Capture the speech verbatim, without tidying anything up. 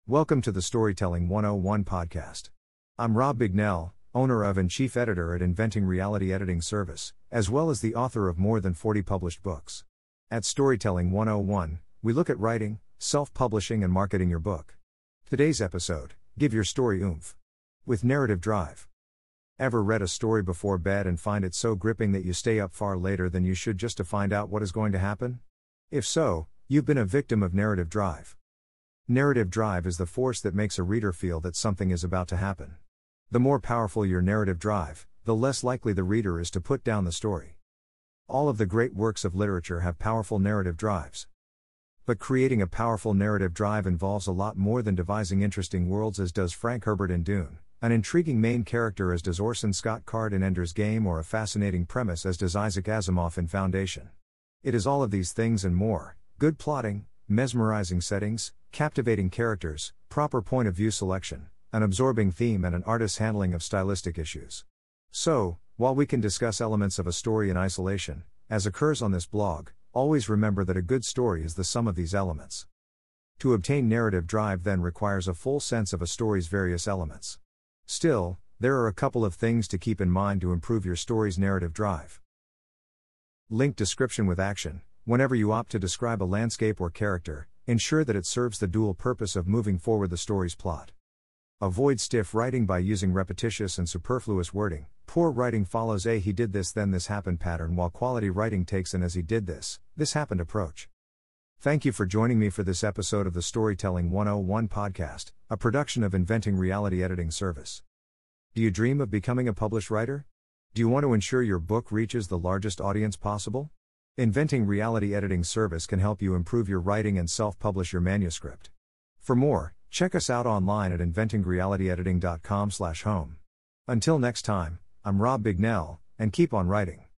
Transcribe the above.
Welcome to the Storytelling one oh one podcast. I'm Rob Bignell, owner of and chief editor at Inventing Reality Editing Service, as well as the author of more than forty published books. At Storytelling one oh one, we look at writing, self-publishing and marketing your book. Today's episode, Give Your Story Oomph. With Narrative Drive. Ever read a story before bed and find it so gripping that you stay up far later than you should just to find out what is going to happen? If so, you've been a victim of narrative drive. Narrative drive is the force that makes a reader feel that something is about to happen. The more powerful your narrative drive, the less likely the reader is to put down the story. All of the great works of literature have powerful narrative drives. But creating a powerful narrative drive involves a lot more than devising interesting worlds as does Frank Herbert in Dune, an intriguing main character as does Orson Scott Card in Ender's Game, or a fascinating premise as does Isaac Asimov in Foundation. It is all of these things and more: good plotting, mesmerizing settings, captivating characters, proper point of view selection, an absorbing theme and an artist's handling of stylistic issues. So, while we can discuss elements of a story in isolation, as occurs on this blog, always remember that a good story is the sum of these elements. To obtain narrative drive then requires a full sense of a story's various elements. Still, there are a couple of things to keep in mind to improve your story's narrative drive. Link description with action. Whenever you opt to describe a landscape or character, ensure that it serves the dual purpose of moving forward the story's plot. Avoid stiff writing by using repetitious and superfluous wording. Poor writing follows a "he did this then this happened" pattern, while quality writing takes an "as he did this, this happened" approach. Thank you for joining me for this episode of the Storytelling one oh one podcast, a production of Inventing Reality Editing Service. Do you dream of becoming a published writer? Do you want to ensure your book reaches the largest audience possible? Inventing Reality Editing Service can help you improve your writing and self-publish your manuscript. For more, check us out online at inventing reality editing dot com slash home. Until next time, I'm Rob Bignell, and keep on writing.